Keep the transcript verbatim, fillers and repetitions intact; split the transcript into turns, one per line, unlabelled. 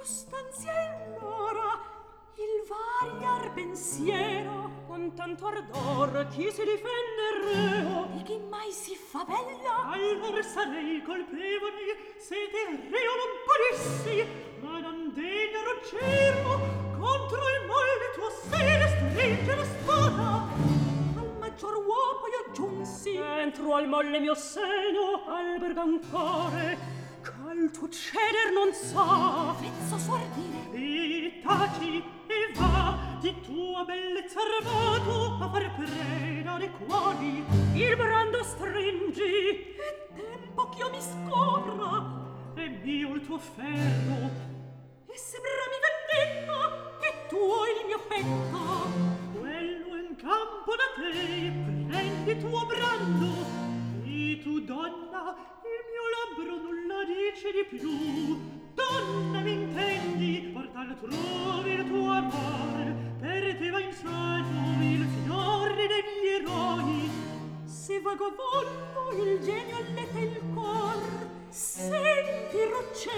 stanzia e l'ora, il variar pensiero,
con tanto ardor chi si difende reo,
di chi mai si fa bella.
Allor sarei colpevole se del reo non parissi, ma non degnero cielo contro il molle tuo sede stringe la spada.
Al maggior uopo io giunsi,
entro al molle mio seno alberga un cuore ch'al tuo ceder non sa.
vezzo suo ardire,
e taci e va di tua bellezza armato a far preda de cuori, il brando stringi
è tempo ch'io mi scopra,
è mio il tuo ferro,
e sembra mi vendetta che tuo il mio petto.
Quello in campo da te prendi tuo brando, e tu donna il mio labbro nulla dice di più. Donna m'intendi, portal trovi il tuo amor, per te va in salvo il fiore dei miei eroi.
Se vago volto il genio alleta il cor, senti rocce